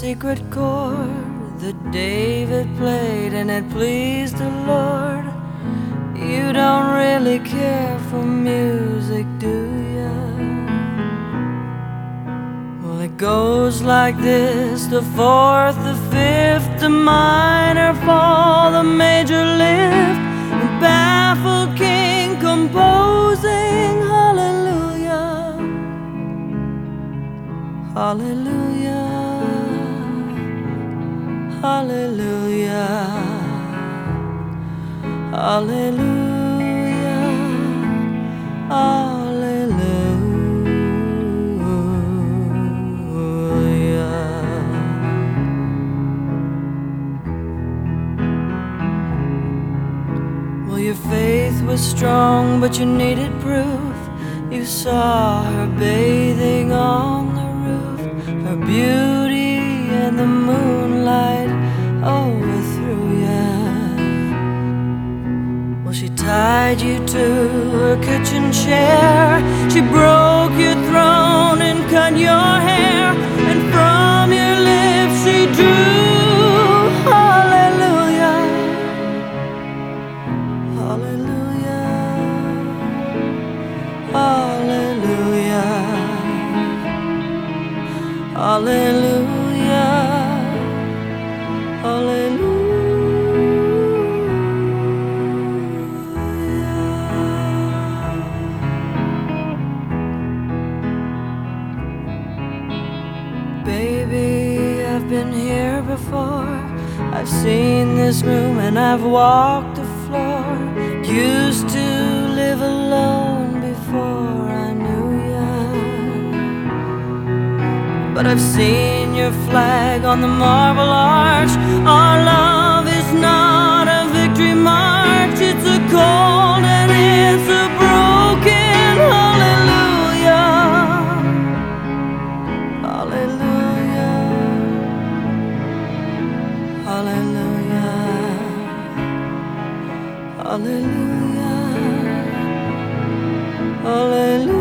secret chord that David played and it pleased the Lord. You don't really care for music, do ya? Well, it goes like this: the fourth, the fifth, the minor fall, the major lift, the baffled king composing hallelujah, hallelujah, hallelujah, hallelujah, hallelujah. Well, your faith was strong, but you needed proof. You saw her bathing on the roof, her beauty and the moonlight overthrew ya. Well, she tied you to her kitchen chair, she broke your throne and cut your hair, and from your lips she drew hallelujah, hallelujah, hallelujah, hallelujah, hallelujah. Baby, I've been here before. I've seen this room and I've walked the floor. Used to live alone before I knew ya, but I've seen your flag on the marble arch. Our love is not a victory march, it's a cold and it's a broken hallelujah, hallelujah, hallelujah, hallelujah, hallelujah.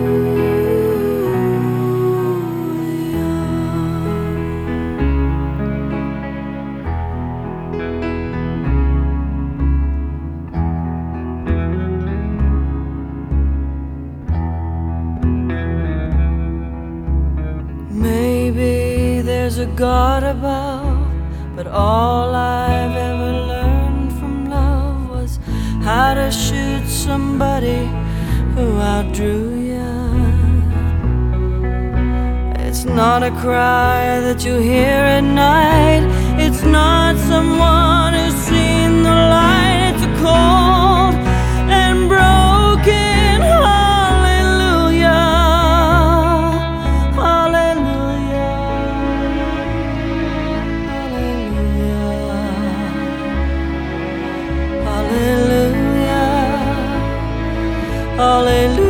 Maybe there's a God above, but all I've ever learned from love was how to shoot somebody who outdrew ya. It's not a cry that you hear at night, it's not someone who's seen the light, it's a cold and broken hallelujah, hallelujah, hallelujah, hallelujah, hallelujah.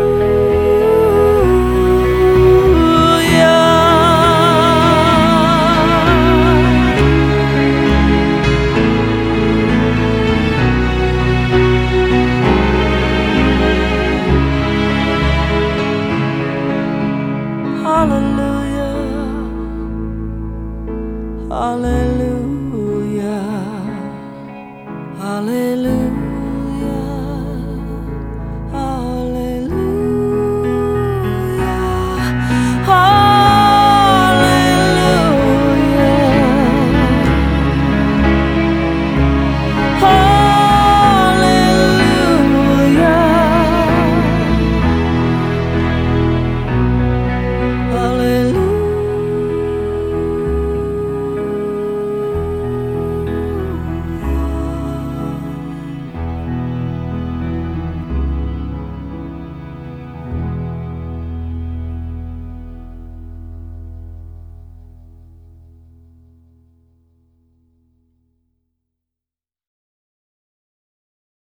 Hallelujah, hallelujah, hallelujah.